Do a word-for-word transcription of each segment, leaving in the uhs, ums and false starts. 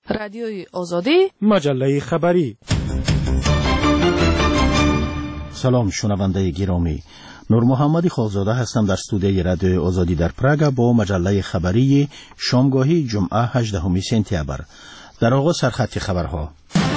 رادیوی آزادی، مجله خبری. سلام شنونده گرامی، نور محمدی خالزاده هستم در استودیوی رادیوی آزادی در پراگ با مجله خبری شامگاهی جمعه هجدهم سپتامبر. در آغاز سرخط خبرها.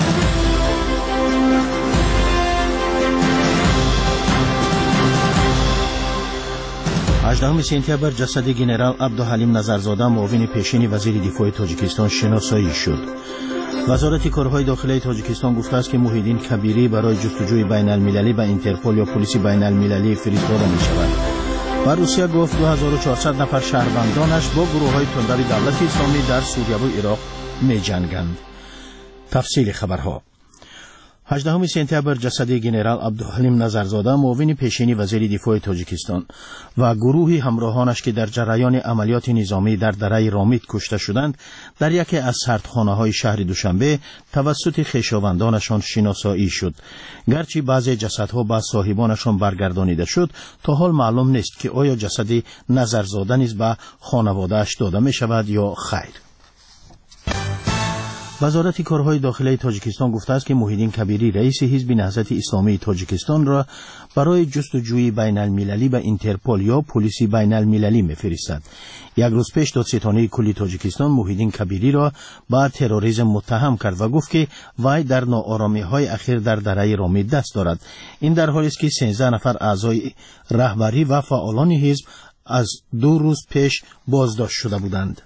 هجدهم سپتامبر جسد گنرال عبدالحلیم نظرزاده معاون پیشین وزیر دفاع تاجیکستان شناسایی شد. وزارت کارهای داخلی تاجیکستان گفته است که موحدین کبیری برای جستجوی بین المللی به اینترپل یا پلیس بین المللی فرستاده می شود. و روسیه گفت دو هزار و چهارصد نفر شهروندانش با گروه های تندر دولت اسلامی در سوریه و عراق می جنگند. تفصیل خبرها. هجدهم سپتامبر جسد گنرال عبدالحلیم نظرزاده معاون پیشین وزیر دفاع تاجیکستان و گروهی همراهانش که در جریان عملیات نظامی در دره رامید کشته شدند در یکی از سردخانه‌های شهر دوشنبه توسط خویشاوندانشان شناسایی شد. گرچه بعضی جسدها به صاحبانشان برگردانیده شد، تا حال معلوم نیست که آیا جسد نظرزاده نیز به خانواده‌اش داده می شود یا خیر. وزارت کارهای داخلی تاجیکستان گفته است که موحدین کبیری رئیس حزب نهضت اسلامی تاجیکستان را برای جستجوی بین المللی به اینترپل یا پلیس بین المللی می‌فرستد. یک روز پیش دادستانی کلی تاجیکستان موحدین کبیری را با تروریسم متهم کرد و گفت که وی در ناآرامی‌های اخیر در دره رامید دست دارد. این در حالی است که سیزده نفر اعضای رهبری و فعالان حزب از دو روز پیش بازداشت شده بودند.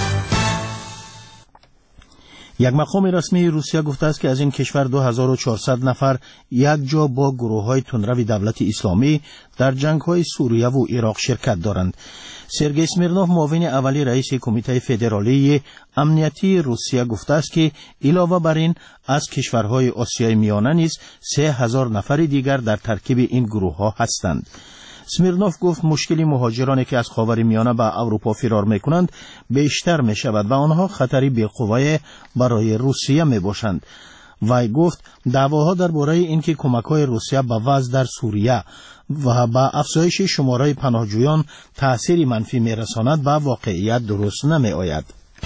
یک مقام رسمی روسیه گفته است که از این کشور دو هزار و چهارصد نفر یک جا با گروه‌های تندرو دولت اسلامی در جنگ‌های سوریه و عراق شرکت دارند. سرگئی اسمیرنوف معاون اولی رئیس کمیته فدرالی امنیتی روسیه گفته است که علاوه بر این از کشورهای آسیای میانه نیز سه هزار نفر دیگر در ترکیب این گروه‌ها هستند. اسمیرنوف گفت مشکلی مهاجرانی که از خاورمیانه به اروپا فرار میکنند بیشتر می شود و آنها خطری بالقوه برای روسیه می باشند. وی گفت دعواها درباره اینکه کمک‌های روسیه به وضع در سوریه و به افزایش شماره پناهجویان تأثیری منفی می رساند به واقعیت درست نمی آید.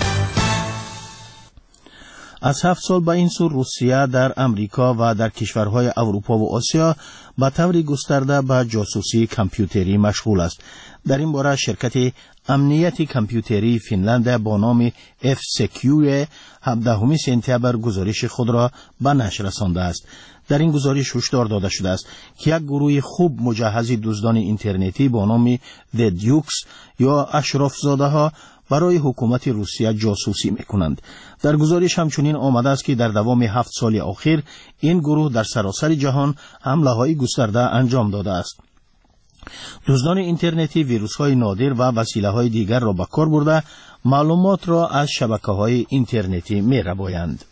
از هفت سال به این سو روسیه در امریکا و در کشورهای اروپا و آسیا به طور گسترده به جاسوسی کامپیوتری مشغول است. در این باره شرکت امنیتی کامپیوتری فنلند با نام اف سکیو هفدهم سپتامبر گزارش خود را به نشر رسانده است. در این گزارش هشدار داده شده است که یک گروه خوب مجهز دزدان اینترنتی با نام The Dukes یا اشرافزاده ها برای حکومت روسیه جاسوسی میکنند. در گزارش همچنین آمده است که در دوام هفت سال اخیر این گروه در سراسر جهان حمله های گسترده انجام داده است. دزدان اینترنتی ویروس های نادر و وسیله های دیگر را به کار برده معلومات را از شبکه های اینترنتی می ربایند.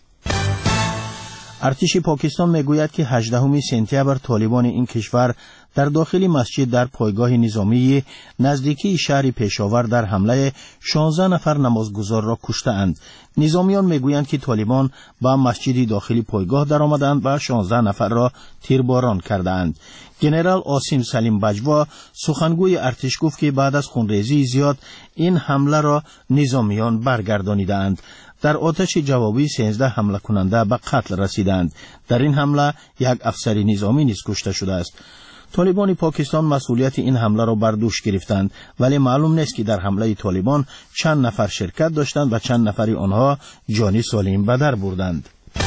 ارتش پاکستان میگوید که هجدهم سپتامبر طالبان این کشور در داخل مسجد در پایگاه نظامی نزدیکی شهر پشاور در حمله شانزده نفر نمازگزار را کشته‌اند. نظامیان میگویند که طالبان با مسجد داخلی پایگاه درآمدند و شانزده نفر را تیرباران کردند. جنرال آسیم سلیم بجوا سخنگوی ارتش گفت که بعد از خونریزی زیاد این حمله را نظامیان برگردانیدند. در آتش جوابی سیزده حمله کننده به قتل رسیدند. در این حمله یک افسر نظامی نیز کشته شده است. طالبان پاکستان مسئولیت این حمله را بر دوش گرفتند، ولی معلوم نیست که در حمله طالبان چند نفر شرکت داشتند و چند نفری آنها جانی سالم به در بردند.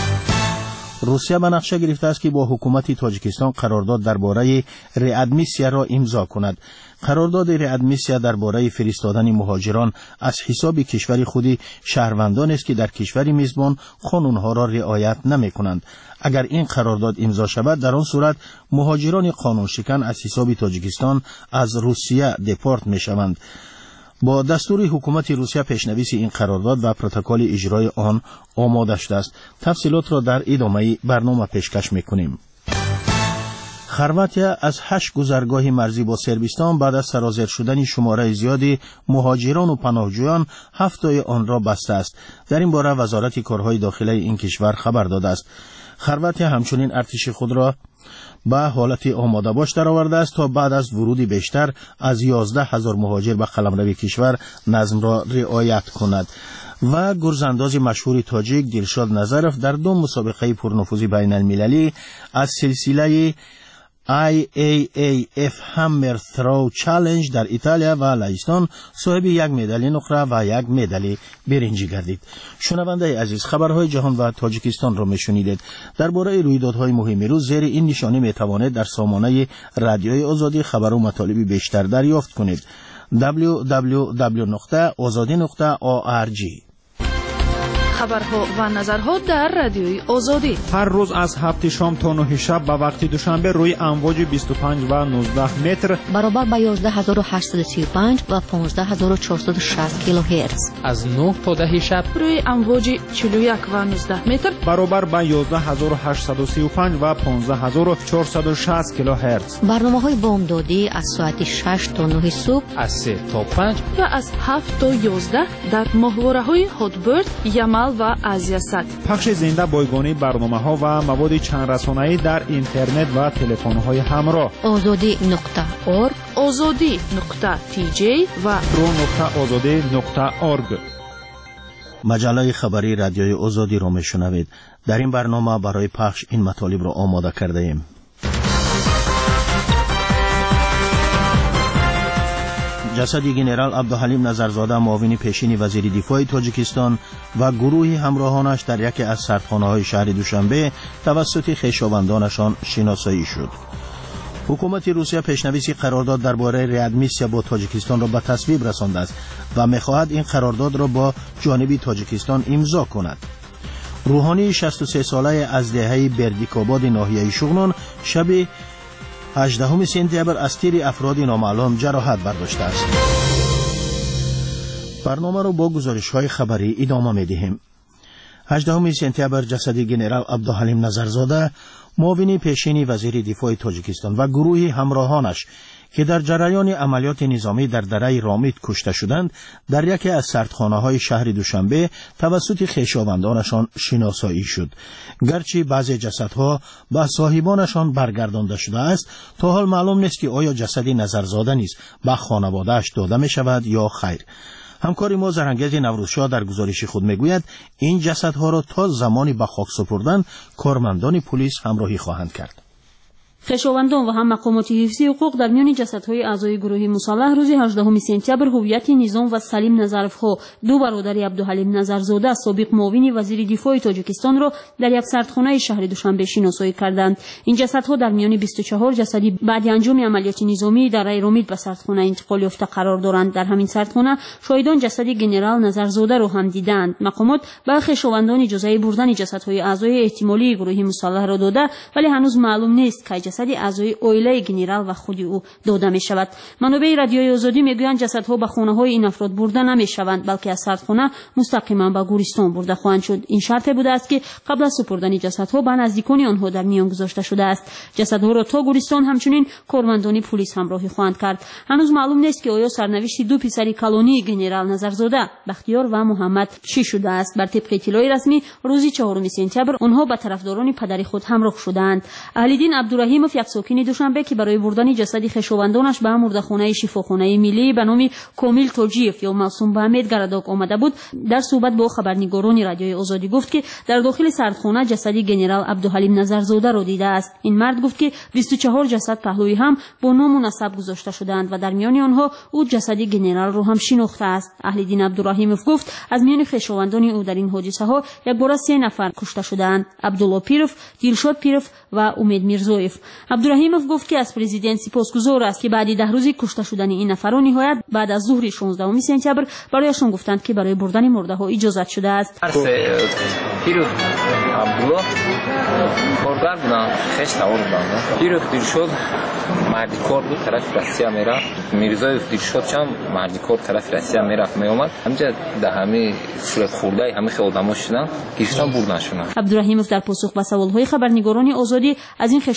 روسیه به نقشه گرفته است که با حکومت تاجیکستان قرارداد درباره ریادمیسیا را امضا کند. قرارداد ریادمیسیا درباره فرستادن مهاجران از حساب کشور خودی شهروندان است که در کشور میزبان قانونها را رعایت نمی‌کنند. اگر این قرارداد امضا شود در آن صورت مهاجران قانون شکن از حساب تاجیکستان از روسیه دپورت می‌شوند. با دستور حکومت روسیه پیشنویس این قرارداد و پروتکل اجرای آن آماده شده است. تفصیلات را در ادامه برنامه پیشکش می‌کنیم. خرواتیا از هشت گذرگاه مرزی با سربستان بعد از سرازیر شدن شماره زیادی مهاجران و پناهجویان هفته‌ای آن را بسته است. در این باره وزارت کارهای داخلی این کشور خبر داده است. خرواتیا همچنین ارتش خود را به حالت آماده باش در آورده است تا بعد از ورودی بیشتر از یازده هزار مهاجر به قلمرو کشور نظم را رعایت کند. و گرزانداز مشهور تاجیک دلشاد نظرف در دو مسابقه پرنفوذی بین المللی از سلسله آی ای ای اف همر ثرو چالش در ایتالیا و لهستان صاحب یک مدال نقره و یک مدال برنجی گردید. شنونده عزیز، خبرهای جهان و تاجیکستان را میشنیدید. درباره رویدادهای مهم روز زیر این نشانی میتوانید در سامانه رادیوی آزادی خبر و مطالب بیشتر دریافت کنید. دبلیو دبلیو دبلیو نقطه آزادی نقطه او آر جی. خبرها و نظرها در رادیوی آزادی هر روز از هفت شام تا نه شب به وقت دوشنبه روی امواج بیست و پنج و نوزده متر برابر با یازده هزار و هشتصد و سی و پنج و پانزده هزار و چهارصد و شصت کیلوهرتز از نه تا ده شب روی امواج چهل و یک و نوزده متر برابر با یازده هزار و هشتصد و سی و پنج و پانزده هزار و چهارصد و شصت کیلوهرتز. برنامه‌های بامدادی از ساعت شش تا نه صبح، از سه تا پنج و از هفت تا یازده در ماهواره‌های هاتبرد، یمل و آزیاسات. پخش زنده بایگانی برنامه‌ها و مواد چند رسانه‌ای در اینترنت و تلفن‌های همراه. آزادی نقطه اورگ، آزادی نقطه تی جی و رو نقطه آزادی نقطه اورگ. مجله خبری رادیوی آزادی را میشنوید. در این برنامه برای پخش این مطالب را آماده کرده ایم. جسد ژنرال عبدالحلیم نظرزاده معاون پیشین وزیر دفاع تاجیکستان و گروه همراهانش در یکی از سردخانه‌های شهر دوشنبه توسط خویشاوندانشان شناسایی شد. حکومت روسیه پیشنویس قرارداد درباره ریادمیسیا با تاجیکستان را به تصویب رسانده است و می‌خواهد این قرارداد را با جانب تاجیکستان امضا کند. روحانی شصت و سه ساله از دهه بردیکاباد ناحیه شغنان شب هجدهم سپتامبر از تیر افراد نامعلوم جراحت برداشته است. برنامه را با گزارش‌های خبری ادامه می‌دهیم. هجدهم سپتامبر جسد ژنرال عبدالحلیم نظرزاده معاون پیشین وزیر دفاع تاجیکستان و گروه همراهانش که در جریان عملیات نظامی در دره رامید کشته شدند در یکی از سردخانه‌های شهر دوشنبه توسط خویشاوندانشان شناسایی شد. گرچه بعضی جسدها به صاحبانشان برگردانده شده است، تا حال معلوم نیست که آیا جسد نظرزاده نیز به خانواده‌اش داده می شود یا خیر. همکار ما زرنگیز نوروزشاه در گزارش خود میگوید این جسدها را تا زمانی به خاک سپردن کارمندان پلیس همراهی خواهند کرد. خویشاوندان و هم مقامات حفظی حقوق در میان جسدهای اعضای گروه مسلح روز هجدهم سپتامبر هویت نظام و سلیم نظرفخو دو برادر عبدالحلیم نظرزاده سابق معاون وزیر دفاع تاجیکستان را در یک سردخانه شهر دوشنبه شناسایی کردند. این جسدها در میان بیست و چهار جسدی بعد انجام عملیات نظامی در رامید به سردخانه انتقال یافته قرار دارند. در همین سردخانه شاهدان جسد ژنرال نظرزاده را هم دیدند. مقامات به خویشاوندان اجازه بردن جسدهای اعضای احتمالی گروه مسلح را داده، ولی هنوز معلوم نیست که جسد اعضای اویله ژنرال و خود او داده می شود. منابع رادیوی آزادی میگویند جسدها به خانه های این افراد برده نمی شوند، بلکه از سردخانه مستقیما به گورستان برده خواهند شد. این شرط بوده است که قبل از سپردن جسدها به نزدیکان آنها در میان گذاشته شده است. جسدها را تا گورستان همچنین کارمندان پلیس همراهی خواهند کرد. هنوز معلوم نیست که آیا سرنوشت دو پسر کلانی ژنرال نظرزاده بختیار و محمد چی شده است. بر طبق اطلاع رسمی روز چهارم سپتامبر آنها به طرفداران پدر خود همراه شدند. اهل‌دین عبدالرحیمov یک ساکن دوشنبه که برای بردن جسد خویشاوندانش به مرده‌خانه شفاخانه ملی به نام کامیل توجیف یا معصوم بهمید گرداک آمده بود، در صحبت با خبرنگاران رادیوی آزادی گفت که در داخل سردخانه جسد ژنرال عبدالحلیم نظرزاده را دیده است. این مرد گفت که بیست و چهار جسد پهلوی هم با نام و نسب گذاشته شدند و در میان آنها او جسد ژنرال را هم شناخته است. اهل‌دین عبدالرحیمov گفت از میان خویشاوندان او در این حادثه ها یک بار سه نفر کشته شدند: عبدالله پیروف، دلشاد پیروف و امید میرزویف. عبدالرحیمov گفت که از پرزیدنت سپاسگزار است که بعد ده روزی کشته شدن این نفران نهایت بعد از ظهر شانزدهم سپتامبر برایشان گفتند که برای بردن مرده ها اجازت شده است. پیروف عبدالله کارگر بودن، خیش تاور بودن. پیروف دلشاد مردی کار بود، طرف روسیه میرفت. میرزویف دلشاد چم مردی کار طرف روسیه میرفت میومد. همینجا در همه صورت خورده همه خیلی آدما شدن، گرفتن بردنشون. عبدالرحیمov در پاسخ به سوال‌های خبرنگاران آزادی از این خویشاوندانش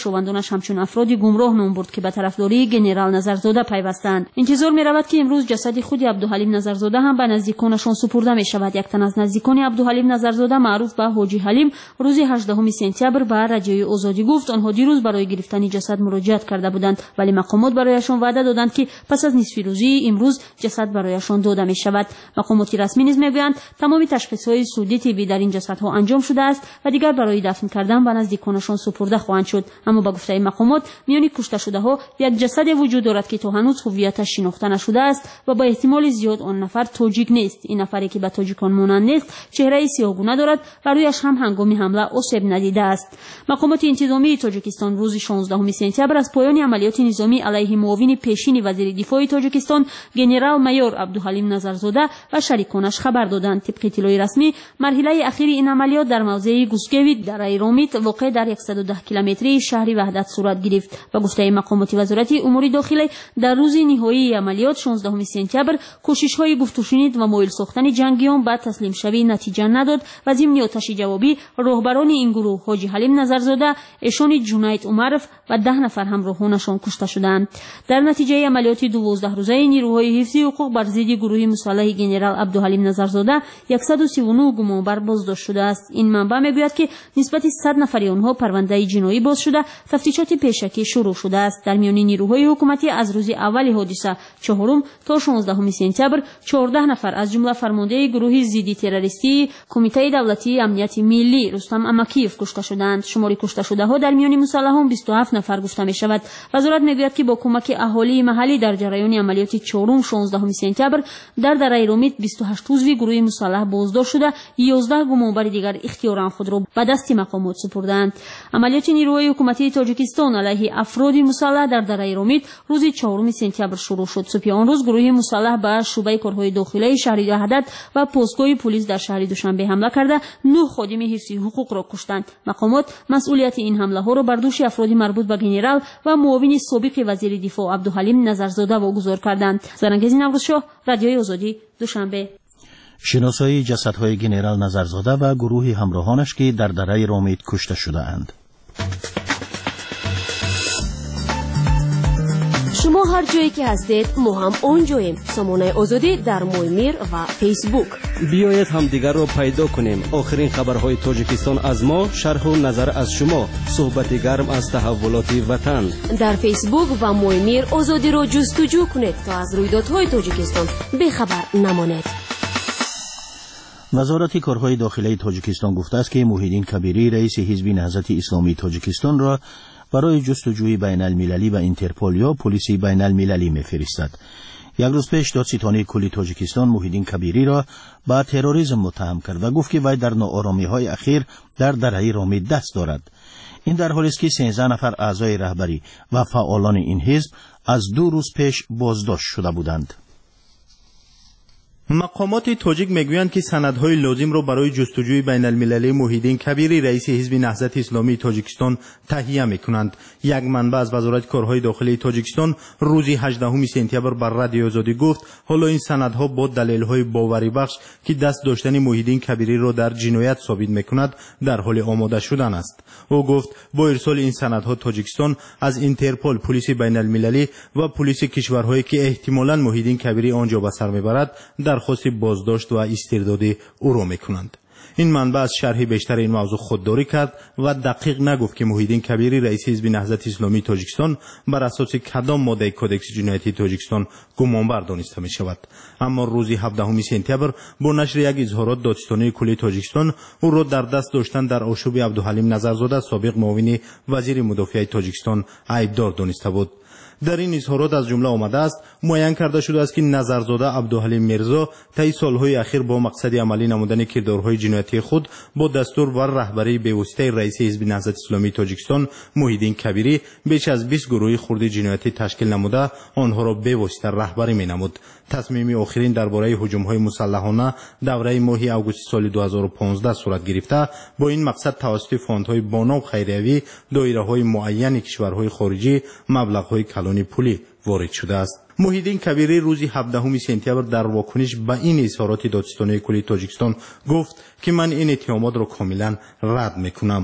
خانه‌اش همچون افرادی گمراه نام برد که به طرفداری گنرال نظرزاده پیوستند. انتظار می‌رود که امروز جسد خود عبدالحلیم نظرزاده هم به نزدیکانشان سپرده می‌شود. یک تن از نزدیکان عبدالحلیم نظرزاده معروف به حاجی حلیم روز هجدهم سپتامبر به رادیوی آزادی گفت آنها دیروز برای گرفتن جسد مراجعت کرده بودند، ولی مقامات برایشان وعده دادند که پس از نصف روزی امروز جسد برایشان داده می‌شود. مقامات رسمی نیز می‌گویند تمام تشخیص‌های سودی طبی در این جسدها انجام شده است و دیگر برای دفن کردن به نزدیکانشان سپرده خواهند شد. اما با گفته مقامات میان کشته شده‌ها یک جسد وجود دارد که تا هنوز هویتش شناخته نشده است و با احتمال زیاد آن نفر تاجیک نیست. این نفری که به تاجیکان مانند نیست، چهره سیاه‌گونه دارد و رویش هم هنگام حمله آسیب ندیده است. مقامات انتظامی تاجیکستان روز شانزدهم سپتامبر از پایان عملیات نظامی علیه معاون پیشین وزیر دفاع تاجیکستان گنرال مایور عبدالحلیم نظرزاده و شریکانش خبر دادند. طبق اطلاع رسمی مرحله اخیر این عملیات در موضع گوسکویت در ایرامیت واقع در صد و ده کیلومتری شهر وحدت صورت گرفت. و گفته مقامات وزارت امور داخله در روز نهایی عملیات شانزدهم سپتامبر کوشش‌های گفت و شنید و مایل ساختن جنگیان به تسلیم شوی نتیجه نداد و ضمن آتش جوابی راهبران این گروه حاجی حلیم نظرزاده، ایشان جنید عمرف و ده نفر همراهانشان کشته شدند. در نتیجه عملیات دوازده روزه نیروهای حفظی حقوق بر ضد گروه مسلح گنرال عبدالحلیم نظرزاده صد و سی و نه گمانبر بازداشت شده است. این منبع میگوید که نسبت صد نفر آنها پرونده جنایی باز شده، تفتیشات پیشکی شروع شده است. در میان نیروهای حکومتی از روز اول حادثه چهارم تا شانزدهم سپتامبر چهارده نفر از جمله فرمانده گروه ضد تروریستی کمیته دولتی امنیت ملی رستم امکیف کشته شدند. شمار کشته شده ها در میان مسلحان بیست و هفت نفر گفته می شود. وزارت میگوید که با کمک اهالی محلی در جریان عملیات چهارم شانزدهم سپتامبر در دره ایرامیت بیست و هشت عضو گروه مسلح بازداشت شده، یازده گمانبر دیگر اختیارا خود را به دست مقامات سپردند. عملیات نیروهای حکومتی تاجیکستان علیه افراد مسلح در دره ایرامیت روز چهارم سپتامبر شروع شد. صبح آن روز گروه مسلح به شعبه کارهای داخلی شهر وحدت و پستگاه پلیس در شهر دوشنبه حمله کرده، نه خادم حفظی حقوق را کشتند. مقامات مسئولیت این حمله ها را بر دوش افراد مربوط به گنرال و معاون سابق وزیر دفاع عبدالحلیم نظرزاده واگذار کردند. زرنگیز نوروزشاه، رادیوی آزادی، دوشنبه. شناسایی جسدهای گنرال نظرزاده و گروه همراهانش که در دره ایرامیت کشته شده اند. شما هر جایی که هستید ما هم اونجاییم. سامانه آزادی در مویمیر و فیسبوک. بیایید هم دیگر رو پیدا کنیم. آخرین خبرهای تاجیکستان از ما، شرح و نظر از شما، صحبت گرم از تحولات وطن. در فیسبوک و مویمیر آزادی رو جستجو کنید تا از رویدادهای تاجیکستان بخبر نمانید. وزارت کارهای داخلی تاجیکستان گفته است که محیدین کبیری رئیس حزب نهضت اسلامی تاجیکستان را برای جستجوی بین المللی و اینترپول یا پلیس بین المللی می‌فرستد. یک روز پیش دادستانی کلی تاجیکستان محیدین کبیری را با تروریسم متهم کرد و گفت که وی در ناآرامی‌های اخیر در دره ایرامیت دست دارد. این در حالی است که سیزده نفر اعضای رهبری و فعالان این حزب از دو روز پیش بازداشت شده بودند. مقامات تاجیک میگویند که سندهای لازم را برای جستجوی بین المللی محیدین کبیری رئیس حزب نهضت اسلامی تاجیکستان تهیه میکنند. یک منبع از وزارت کارهای داخلی تاجیکستان روز هجدهم سپتامبر بر رادیو آزادی گفت حالا این سندها با دلایل‌های باوری بخش که دست داشتن محیدین کبیری را در جنایت ثابت میکند در حال آماده شدن است. او گفت با ارسال این سندها تاجیکستان از اینترپول، پلیس بین المللی و پلیس کشورهایی که احتمالاً محیدین کبیری آنجا به سر میبرد درخواست بازداشت و استرداد او را میکنند. این منبع از شرح بیشتر این موضوع خودداری کرد و دقیق نگفت که محیدین کبیری رئیس حزب نهضت اسلامی تاجیکستان بر اساس کدام ماده کدکس جنایتی تاجیکستان گمانبر دانسته می شود. اما روز هفدهم سپتامبر با نشر یک اظهارات دادستانی کلی تاجیکستان او را در دست داشتن در آشوب عبدالحلیم نظرزاده سابق معاون وزیر مدافع تاجیکستان عیبدار دانسته بود. در این اظهارات از جمله آمده است معین کرده شده است که نظرزاده عبدالحلیم میرزا طی سالهای اخیر با مقصد عملی نمودن کردارهای جنایتی خود با دستور و رهبری به‌واسطه رئیس حزب نهضت اسلامی تاجیکستان محیدین کبیری بیش از بیست گروه خرد جنایتی تشکیل نموده آنها را به‌واسطه رهبری می‌نمود. تصمیم آخرین درباره هجوم‌های مسلحانه دوره ماه آگوست سال دو هزار و پانزده صورت گرفته با این مقصد توسط فاندهای بانام خیریوی دایره‌های معین کشورهای خارجی مبلغ‌های کلان پولی وارد شده است. محیدین کبیری روز هفدهم سپتامبر در واکنش به این اظهارات دادستانی کلی تاجیکستان گفت که من این اتهامات را کاملا رد میکنم.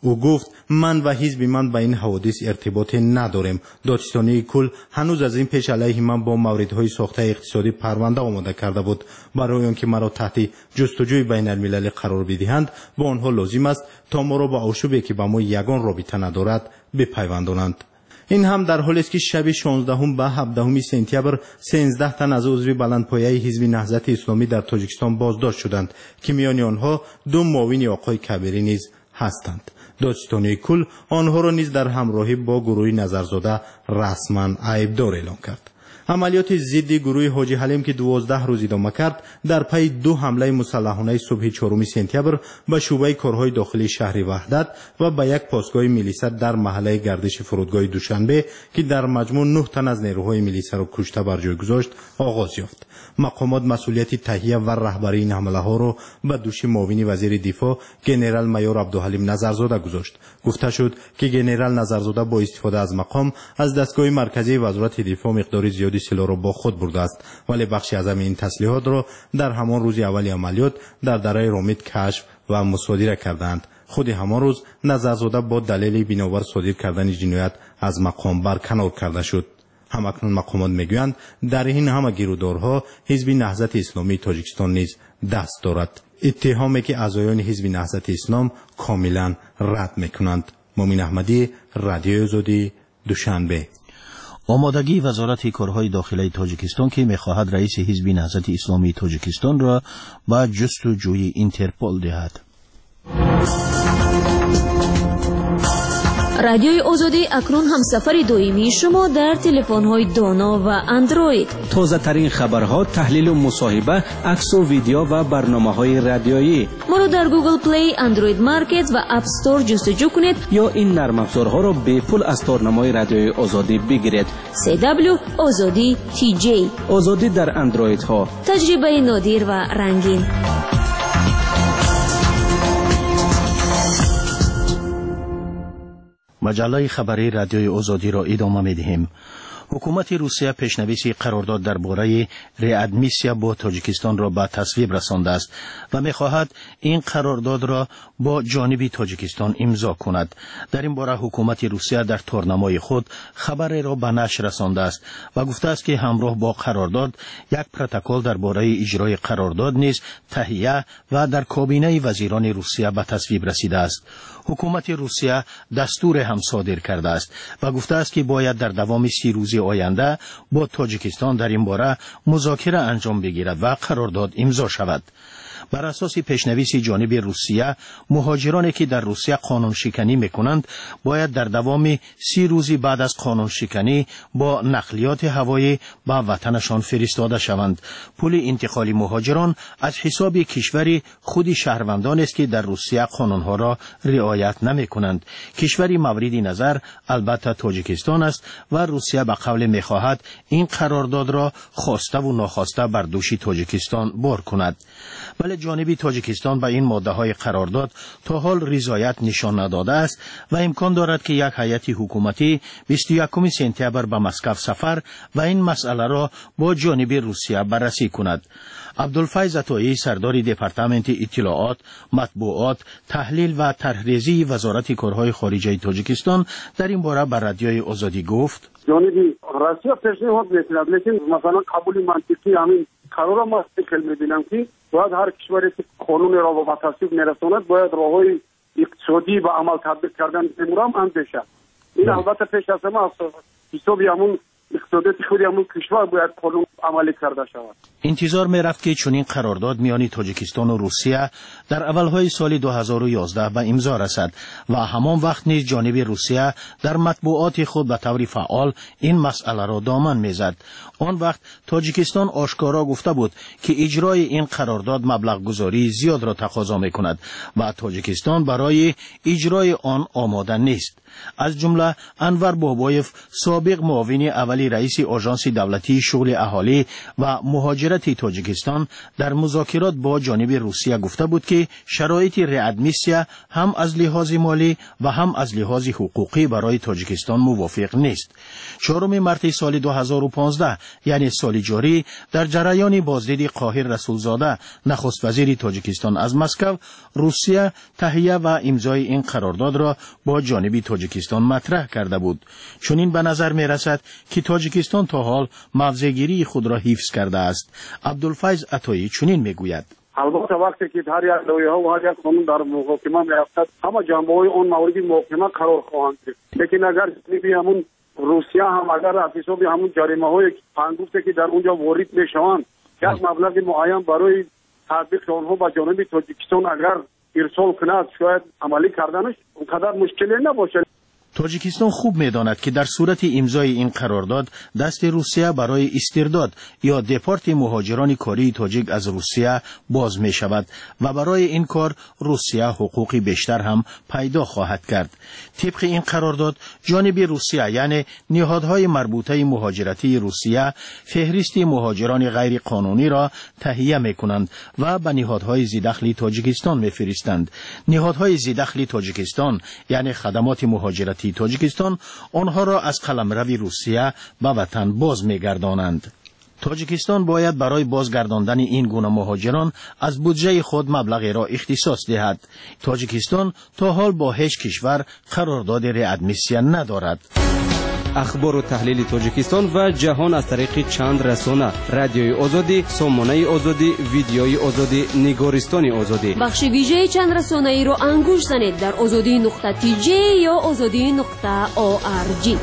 او گفت من و حزب من با این حوادث ارتباط نداریم. دادستانی کل هنوز از این پیش علیه من با موردهای ساخته اقتصادی پرونده آماده کرده بود. برای آنکه مرا تحت جستجوی بین المللی قرار بدهند با آنها لازم است تا ما را با آشوبی که با ما یگان رابطه ندارد بپیوندانند. این هم در حالی است که شب شانزدهم به هفدهم سپتامبر سیزده تن از عضو بلندپایه حزب نهضت اسلامی در تاجیکستان بازداشت شدند که میان آنها دو معاون آقای کبیری نیز هستند. دادستانی کل آنها را نیز در همراهی با گروه نظرزاده رسما عیبدار اعلام کرد. عملیات ضد گروه حاجی حلیم که دوازده روز ادامه کرد در پی دو حمله مسلحانه صبح چهارم سپتامبر به شعبه کارهای داخلی شهر وحدت و به یک پاسگاه میلیسا در محله گردش فرودگاه دوشنبه که در مجموع نه تن از نیروهای میلیسا را کشته بر جای گذاشت آغاز یافت. مقامات مسئولیت تهیه و رهبری این حمله ها را به دوش معاون وزیر دفاع ژنرال مایور عبدالحلیم نظرزاده گذاشت. گفته شد که ژنرال نظرزاده با استفاده از مقام از دستگاه مرکزی وزارت دفاع مقدار زیادی سلاح را با خود برده است، ولی بخشی از این تسلیحات را در همان روز اولی عملیات در دره رامید کشف و مصادره کردند. خود همان روز نظرزاده با دلیل بنابر صادر کردن جنایت از مقام برکنار کرده شد. همکنون مقامات میگویند در این همه گیرودارها حزب نهضت اسلامی تاجیکستان نیز دست دارد، اتهامی که اعضایان حزب نهضت اسلام کاملا رد میکنند. مومن احمدی، رادیو آزادی، دوشنبه. آمادگی وزارت کارهای داخلی تاجیکستان که می‌خواهد رئیس حزب نهضت اسلامی تاجیکستان را با جستجوی اینترپل دهد. رادیوی آزادی اکنون همسفر دائمی شما در تلفن‌های دانا و اندروید. تازه ترین خبرها، تحلیل و مصاحبه، عکس و ویدیو و برنامه‌های رادیویی. ما را در گوگل پلی، اندروید مارکت و اپ استور جستجو کنید یا این نرم افزارها را به پول از تارنمای رادیوی آزادی بگیرید. سی دبلیو آزادی تی جی. آزادی در اندروید ها. تجربه نادر و رنگین. مجله خبری رادیوی آزادی را ادامه می‌دهیم. حکومت روسیه پیشنویس قرارداد درباره ریادمیسیا با تاجیکستان را به تصویب رسانده است و می‌خواهد این قرارداد را با جانب تاجیکستان امضا کند. در این باره حکومت روسیه در تارنمای خود خبر را به نشر رسانده است و گفته است که همراه با قرارداد یک پروتکل درباره اجرای قرارداد نیز تهیه و در کابینه وزیران روسیه به تصویب رسیده است. حکومت روسیه دستور هم صادر کرده است و گفته است که باید در دوام سی روز آینده با تاجیکستان در این باره مذاکره انجام بگیرد و قرارداد امضا شود. بر اساس پیشنویس جانب روسیه، مهاجرانی که در روسیه قانون شکنی میکنند باید در دوام سی روزی بعد از قانون شکنی با نقلیات هوایی به وطنشان فرستاده شوند. پول انتقال مهاجران از حساب کشوری خود شهروندان است که در روسیه قانونها را رعایت نمیکنند. کشوری مورد نظر البته تاجیکستان است و روسیه به قول میخواهد این قرارداد را خواسته و ناخواسته بر دوش تاجیکستان بار کند. ولی جانب تاجیکستان به این ماده های قرارداد تا حال رضایت نشان نداده است و امکان دارد که یک هیئت حکومتی بیست و یکم سپتامبر به مسکو سفر و این مسئله را با جانب روسیه بررسی کند. عبدالفیض عطایی، سردار دپارتمنت اطلاعات، مطبوعات، تحلیل و طرحریزی وزارت کارهای خارجه تاجیکستان در این باره به رادیوی آزادی گفت: جانب روسیه پیشنهاد می‌کند، لیکن مثلا قبول منطقی همین قرار ما استقلال می‌بینم که باید هر کشوری که قانون را به تصویب می‌رساند باید راههای اقتصادی و عمل تطبیق کردن امورام اندیشه. این البته پیش از همه حسابی همون اقتصادی خود همون کشور باید قانون عملی کرده شود. انتظار می رفت که چنین قرارداد میان تاجیکستان و روسیه در اولهای سال دو هزار و یازده به امضا رسد و همان وقت نیز جانب روسیه در مطبوعات خود به طور فعال این مسئله را دامن میزد. آن وقت تاجیکستان آشکارا گفته بود که اجرای این قرارداد مبلغ گذاری زیاد را تقاضا می کند و تاجیکستان برای اجرای آن آماده نیست. از جمله انور بابایف، سابق معاون اول ولی رئیس آژانس دولتی شغل اهالی و مهاجرت تاجیکستان در مذاکرات با جانب روسیه گفته بود که شرایط ریادمیسیا هم از لحاظ مالی و هم از لحاظ حقوقی برای تاجیکستان موافق نیست. چهارم مارس سال دو هزار و پانزده یعنی سال جاری در جریان بازدید قاهر رسولزاده نخست وزیر تاجیکستان از مسکو، روسیه تهیه و امضای این قرارداد را با جانب تاجیکستان مطرح کرده بود. چنین به نظر می رسد که تاجیکستان تا حال موضع‌گیری خود را حفظ کرده است. عبدالفیض عطایی چنین می گوید: البته وقتی که هر یک لایحه و هر یک قانون در محاکمه می‌افتد همه جنبه‌های آن مورد محاکمه قرار خواهند گرفت. لیکن اگر جانب همون روسیه هم اگر از حساب همون جریمه‌های پنگفته که در اونجا وارد میشوند یک مبلغ معین برای تطبیق آنها با جانب تاجیکستان اگر ارسال کند شاید عملی کردنش اونقدر مشکلی نباشه. تاجیکستان خوب می‌داند که در صورت امضای این قرارداد دست روسیه برای استرداد یا دپارت مهاجران کاری تاجیک از روسیه باز می شود و برای این کار روسیه حقوقی بیشتر هم پیدا خواهد کرد. طبق این قرارداد جانب روسیه یعنی نهادهای مربوطه مهاجرتی روسیه فهرست مهاجران غیر قانونی را تهیه می کنند و به نهادهای ذی‌دخل تاجیکستان می فرستند. نهادهای ذی‌دخل تاجیکستان یعنی خدمات مهاجرتی تاجیکستان آنها را از قلمرو روسیه به وطن باز می‌گردانند. تاجیکستان باید برای بازگرداندن این گونه مهاجران از بودجه خود مبلغی را اختصاص دهد. تاجیکستان تا حال با هیچ کشور قرارداد ریادمیسیا ندارد. اخبار و تحلیل تاجیکستان و جهان از طریق چند رسانه: رادیوی آزادی، سامانه آزادی، ویدیوی آزادی، نگارستان آزادی. بخش ویژه چند رسانه ای را انگوش زنید در آزادی نقطه تی جی یا آزادی نقطه او آر جی.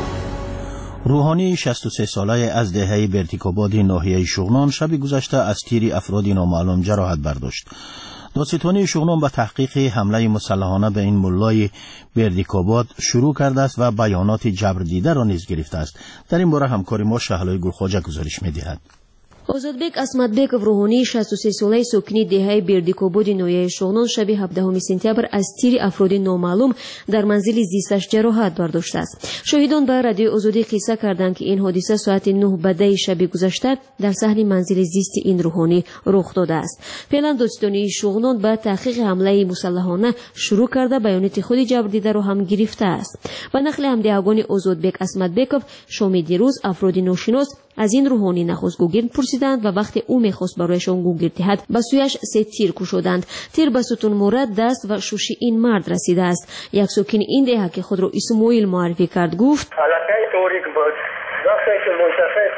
روحانی شصت و سه ساله از دهه برتیکاباد ناحیه شغنان شب گذشته از تیر افراد نامعلوم جراحت برداشت. دادستانی شغنان به تحقیق حمله مسلحانه به این ملای بردیکاباد شروع کرده است و بیانات جبر دیده را نیز گرفته است. در این باره همکار ما شهلای گلخواجه گزارش می‌دهد. озодбек асматбеков рӯҳонии шасту се солаи сокини деҳаи бердикободи ноҳияи шуғнон шаби ҳабдаҳуми сентябр аз тири афроди номаълум дар манзили зисташ ҷароҳат бардоштааст. шоҳидон ба радиои озодӣ қисса карданд ки ин ҳодиса соати нӯҳ бадаи шаби гузашта дар саҳни манзили зисти ин рӯҳонӣ рух додааст. феълан додстонии шуғнон ба таҳқиқи ҳамлаи мусаллаҳона шурӯъ карда баёноти худи ҷабрдидаро ҳам гирифтааст. ба нақли ҳамдиҳагони озодбек асматбеков шоми дирӯз афроди ношинос аз ин рӯҳонӣ нахуст гугирд пурсиданд ва вақте ӯ мехост барояшон гугирд диҳад ба сӯяш се тир кушоданд. тир ба сутунмура, даст ва шуши ин мард расидааст. як сокини ин деҳа ки худро исмоил муаррифӣ кард гуфт: аллакай торик буд. вақте ки мултафит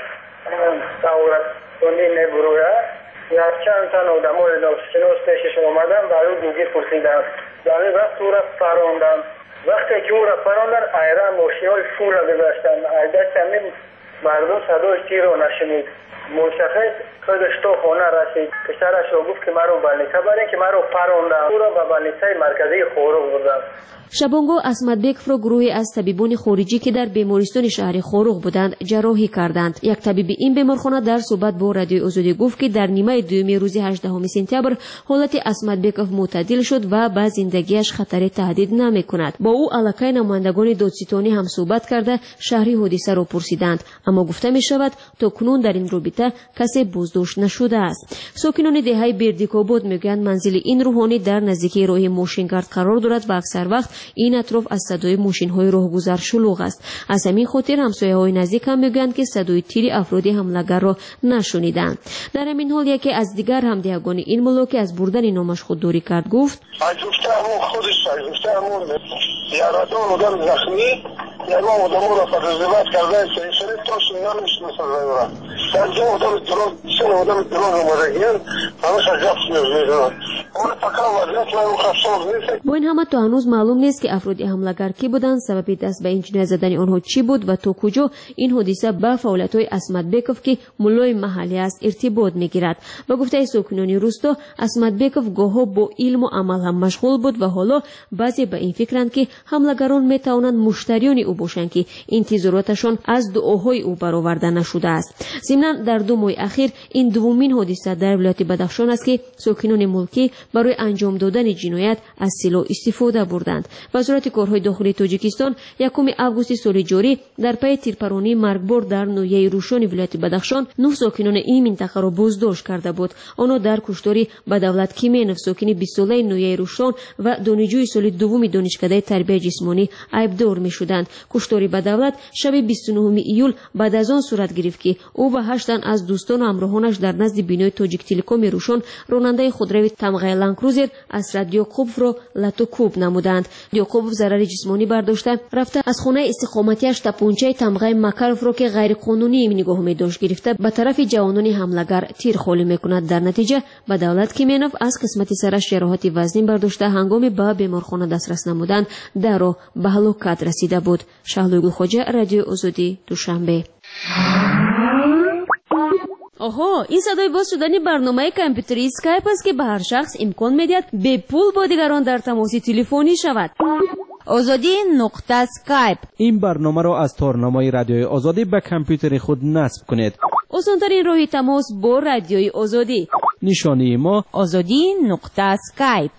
савратонӣ мебурояд якчанд тан одамои ношинос пешаш омаданд ва ӯ гугирд пурсиданд. дар ин вақт ӯро паронданд. вақте ки ӯро паронданд айран мошинҳои фура гузаштанд. айдачами мардум садои тирро нашунид. мултафит худаш то хона расид. писарашро гуфт ки маро балниса барин, ки маро паронданд. ӯро ба балнисаи марказии Хорог бурданд. шабонгоҳ асматбековро гурӯҳе аз табибони хориҷӣ ки дар бемористони шаҳри Хорог буданд ҷарроҳӣ карданд. як табиби ин беморхона дар суҳбат бо радиои озодӣ гуфт ки дар нимаи дуюми рӯзи ҳаждаҳуми сентябр ҳолати асматбеков мӯътадил шуд ва ба зиндагиаш хатаре таҳдид намекунад. бо ӯ аллакай намояндагони додситонӣ ҳам суҳбат карда шаҳри ҳодисаро пурсиданд, аммо гуфта мешавад то кунун дар ин робита касе боздошт нашудааст. сокинони деҳаи бердикобод мегӯянд манзили ин рӯҳонӣ дар наздикии роҳи мошингард қарор дорад ва аксар вақт ин атроф аз садои мошинҳои роҳгузар шулуғ аст. аз ҳамин хотир ҳамсояҳои наздик ҳам мегӯянд ки садои тири афроди ҳамлагарро нашуниданд. дар ҳамин ҳол яке аз дигар ҳамдиҳагони ин мулло ки аз бурдани номаш худдорӣ кард гуфт: аз гуфтаҳамон худаш аз гуфтаҳамон ярадон одам захмӣ ягон одаморо подозреват кардаи саисари тоshi намешинасазаёра дар ҷо одами дуроз сен одами дуроз омадагиян ҳамаша гап мезмезанад. он фақат вазият маро хасос нест. бо ин ҳама то ҳанӯз маълум нест ки афроди ҳамлагар кӣ буданд, сабаби даст ба ин ҷиноят задани онҳо чӣ буд ва то куҷо ин ҳодиса ба фаъолиятҳои Асматбеков ки муллои маҳаллӣ аст иртибот мегирад. ба гуфтаи сокинони рӯсто, Асматбеков гоҳҳо бо илму амал ҳам машғул буд ва ҳоло баъзе ба ин фикранд ки ҳамлагарон метавонанд муштариони ӯ бошанд ки интизороташон аз дуоҳои ӯ бароварда нашудааст. ضمناً در دو ماه اخیر این دومین حادثه در ولایت بدخشان است که ساکنان ملکی برای انجام دادن جنایت از سلاح استفاده بردند. وزارت کارهای داخلی تاجیکستان یکم آگوست سال جاری در پی تیرپرانی مرگبار در ناحیه روشن ولایت بدخشان نه ساکنان این منطقه را بازداشت کرده بود. آنها در کشتاری بدولت کیمینوف ساکن بیست ساله ناحیه روشن و دانشجوی سال دوم دانشکده تربیت جسمانی ایبدار می‌شدند. کشتاری بدولت شب بیست و نهم ایول بعد از آن صورت گرفت که او و هشت تن از دوستان و همراهانش در نزد بینای تاجیک تلکام روشن راننده خودروی تمغه لانکروزر اسرت یعقوبов را لتو کوب نمودند. یعقوبов ضرر جسمانی برداشته رفته از خانه استقامتیش تپونچه تمغه مکروف را که غیر قانونی نگاه می‌داشت گرفته به طرف جوانان حمله‌گر تیر خالی می‌کند. در نتیجه بدولت کیمینوف از قسمت سرش جراحت وزنی برداشته هنگام به بیمارخانه دسترس نمودند در راه به هلاکت رسیده بود. شهلوی گلخواجه، رادیو آزادی، دوشنبه. آها، این صدای باز شدن برنامه کامپیوتری اسکایپ است که به هر شخص امکان می‌دهد به پول با دیگران در تماس تلفنی شود. آزادی نقطه اسکایپ. این برنامه را از تارنمای رادیوی آزادی به کامپیوتر خود نصب کنید. آسان‌ترین راه تماس با رادیوی آزادی. نشانی ما آزادی نقطه اسکایپ.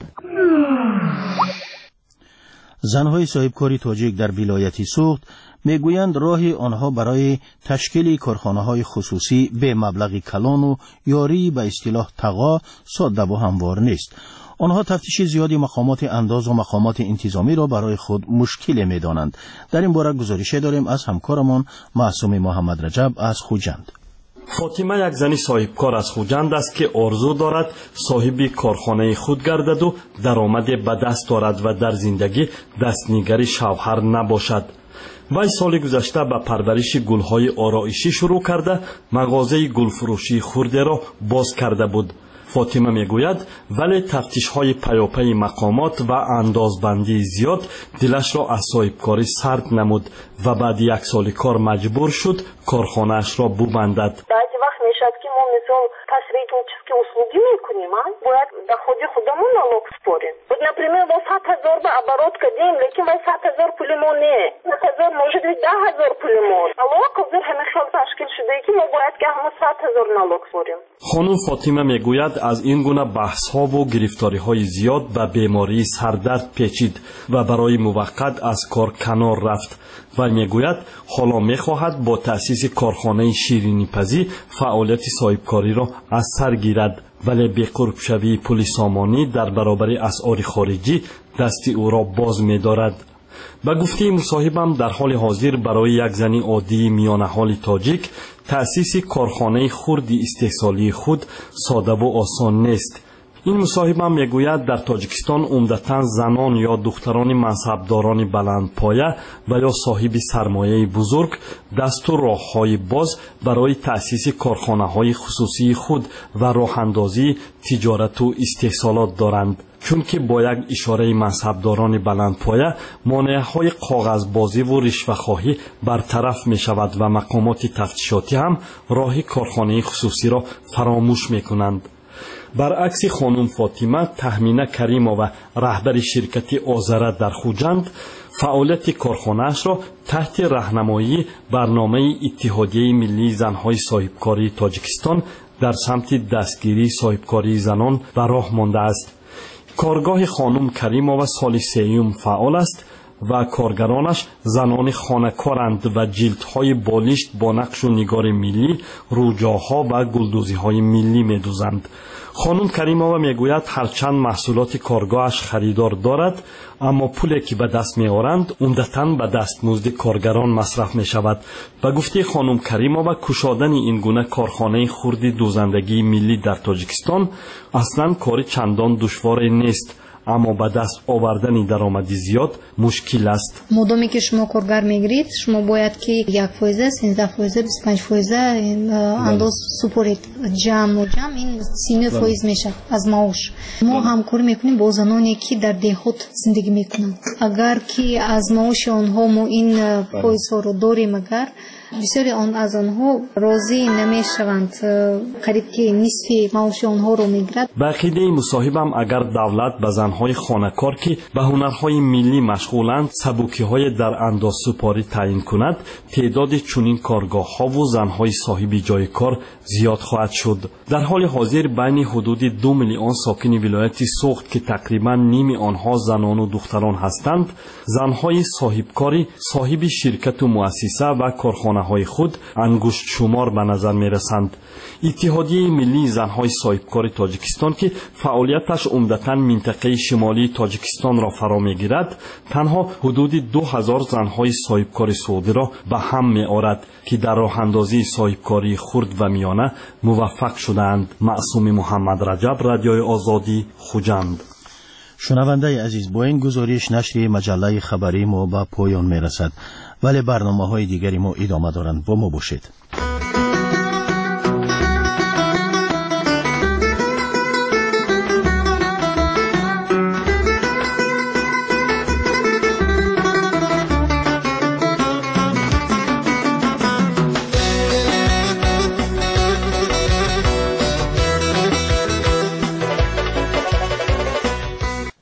زنهای صاحبکاری تاجیک در ولایت سوخت میگویند راه آنها برای تشکیل کارخانه‌های خصوصی به مبلغ کلان و یاری به اصطلاح تقا ساده و هموار نیست. آنها تفتیش زیادی مقامات انداز و مقامات انتظامی را برای خود مشکل می‌دانند. در این باره گزارش داریم از همکارمان معصوم محمد رجب از خوجند. فاطمه یک زنی صاحبکار از خوجند است که آرزو دارد صاحب کارخانه خود گردد و درآمد به دست دارد و در زندگی دستنگری شوهر نباشد. وی سال گذشته به پرورش گلهای آرایشی شروع کرده مغازه گلفروشی خورده را باز کرده بود. فاطمه میگوید ولی تفتیش‌های پیاپی مقامات و اندازبندی زیاد دلش را از صاحبکاری سرد نمود و بعد یک سال کار مجبور شد کارخانه‌اش را ببندد. بعضی وقت میشد که ما مثلا посреднические услуги میکنیم، باید доходи خودمون налог спорим. Вот, например, با صد هزار به оборот کردیم، لیکن با صد هزار پولمون نه. صد هزار может быть ده هزار پولمون. налог уже همه خیلی تشکیل شده که ما باید که همه صد هزار налог спорим. خانم فاطمه میگوید از این گونه بحث‌ها و گرفتاری‌های زیاد به بیماری سردرد پیچید و برای موقت از کار کنار رفت. و میگوید حالا میخواهد با تأسیس کارخانه شیرینی پزی فعالیت صاحبکاری را از سر گیرد، ولی به قرب شوی پول سامانی در برابر اسعار خارجی دست او را باز می‌دارد. به گفته مصاحبم در حال حاضر برای یک زنی عادی میان حال تاجیک تأسیس کارخانه خردی استحصالی خود ساده و آسان نیست. این مصاحبم میگوید در تاجیکستان عمدتاً زنان یا دختران منصبداران بلندپایه و یا صاحب سرمایه بزرگ دست و راه‌های باز برای تأسیس کارخانه‌های خصوصی خود و راه اندازی تجارت و استحصالات دارند. چون که با یک اشاره منصبداران بلندپایه مانع‌های کاغذبازی و رشوه‌خواهی برطرف می‌شود و مقامات تفتیشاتی هم راه کارخانه خصوصی را فراموش می‌کنند. برعکس خانم فاطمه تهمینه کریمова رهبر شرکت آذره در خوجند فعالیت کارخانه‌اش را تحت راهنمایی برنامه اتحادیه ملی زن‌های صاحبکاری تاجیکستان در سمت دستگیری صاحبکاری زنان به راه مانده است. کارگاه خانم کریمova سال سیوم فعال است و کارگرانش زنان خانه‌کارند و جلدهای بالشت با نقش و نگار ملی، روجاها و گلدوزی‌های ملی می‌دوزند. خانم کریمova میگوید هرچند محصولات کارگاهش خریدار دارد، اما پولی که به دست می‌آورند عمدتاً به دستمزد کارگران مصرف می‌شود. به گفته خانم کریمova کشادن این گونه کارخانه خرد دوزندگی ملی در تاجیکستان اصلاً کار چندان دشوار نیست، اما به دست آوردن درآمدی زیاد مشکل است. مدامی که شما کارگر میگیرید شما باید که یک فایزه، سیزده فایزه، بیست و پنج فایزه انداز سپرید جمع و جمع این سی فایز میشه از معاش. ما همکاری میکنیم با زنانی که در دهات زندگی میکنند. اگر که از معاش آنها ما این فایز ها رو داریم، اگر بسیاری آن از آنها راضی نمیشوند، قریب که نصف معاش آنها رو میگیرد. به عقیده مصاحبم اگر دولت به زنهای خانه‌کار که به هنرهای ملی مشغولند سبوکی‌های در انداز سپاری تعیین کند، تعداد چنین کارگاه‌ها و زنهای صاحب جای کار زیاد خواهد شد. در حال حاضر بین حدود دو میلیون ساکن ولایت سوخت که تقریبا نیم آنها زنان و دختران هستند، زنهای صاحب کاری صاحب شرکت و مؤسسه و کارخانه های خود انگشت شمار به نظر می رسند. اتحادیه ملی زنهای صاحبکار تاجیکستان که فعالیتش عمدتاً منطقه شمالی تاجیکستان را فرا می گیرد، تنها حدود دو هزار زنهای صاحبکار سعودی را به هم می آورد که در راه اندازی صاحبکاری خرد و میانه موفق شدند. معصوم محمد رجب، رادیوی آزادی، خوجند. شنونده عزیز، با این گزارش نشر مجله خبری ما به پایان می رسد، ولی برنامه های دیگری ما ادامه دارند. با ما باشید.